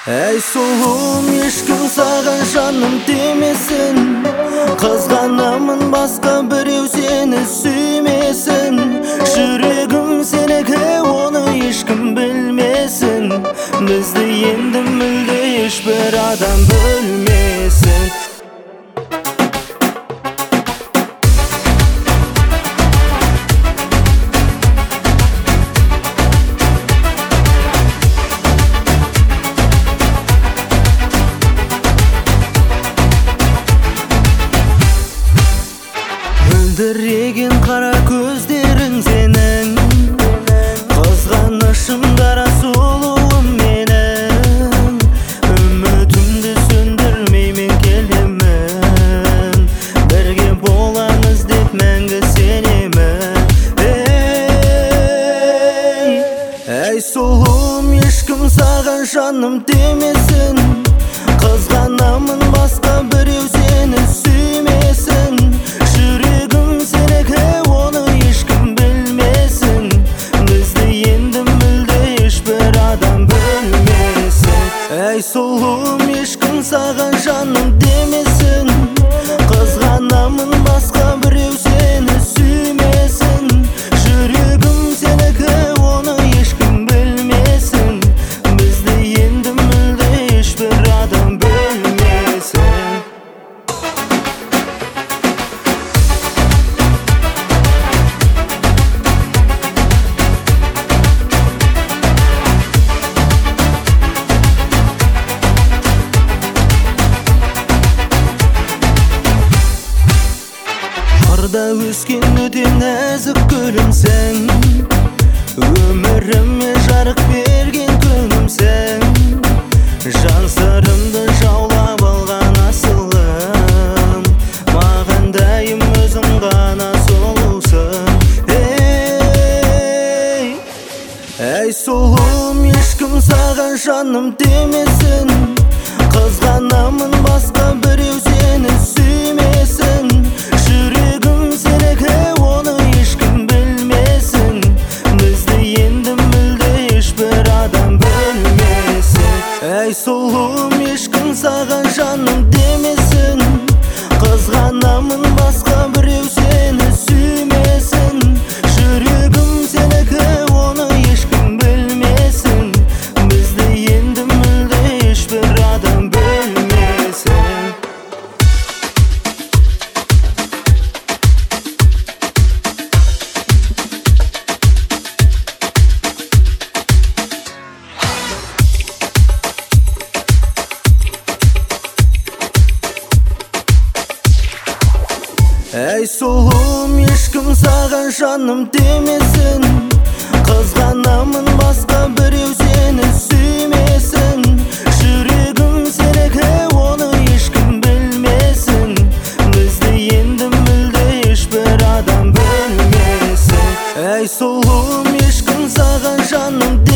Ey сұлуым, ешкім саған жаным демесін. Қызғанамын, басқа біреу сені сүймесін. Жүрегім сенікі, оны ешкім білмесін. Бізді енді мүлде ешбір адам бөлмесін. Мөлдіреген қара көздерің сенің, қызғанышым дара сұлуым менің. Үмітімді сөндірмеймін, келемін, бірге боламыз деп мәңгі сенемін. Ей сұлуым, ешкім саған жаным демесін. Қызғанамын, басқа біреу сені сүймесін. Жүрегім сенікі, оны ешкім білмесін. Бізді енді мүлде ешбір адам бөлмесін. Ей сұлуым, ешкім саған жаным демесін. Қызғанамын, басқа біреу сені сүймесін. Жүрегім сенікі, оны ешкім білмесін. Бізді енді мүлде ешбір адам бөлмесін. Қырда өскен өте нәзік гүлімсің, өміріме жарық берген күнімсің. Жан сырымды жаулап алған асылым, маған дайым өзің ғана сұлусың. Ей сұлуым, ешкім саған жаным демесін. Қызғанамын, басқа біреу сені сүймесін. Жүрегім сенікі, оны ешкім білмесін. Бізді енді мүлде ешбір адам бөлмесін. Ей сұлуым, ешкім саған жаным демесін. Қызғанамын, басқа біреу сені сүймесін. Жүрегім сенікі, оны ешкім білмесін. Бізді енді мүлде ешбір адам бөлмесін. Ей сұлуым, ешкім саған жаным демесін. Қызғанамын, басқа біреу сені сүймесін. Жүрегім сенікі, оны ешкім білмесін. Бізді енді мүлде ешбір адам бөлмесін. Ей сұлуым, ешкім саған жаным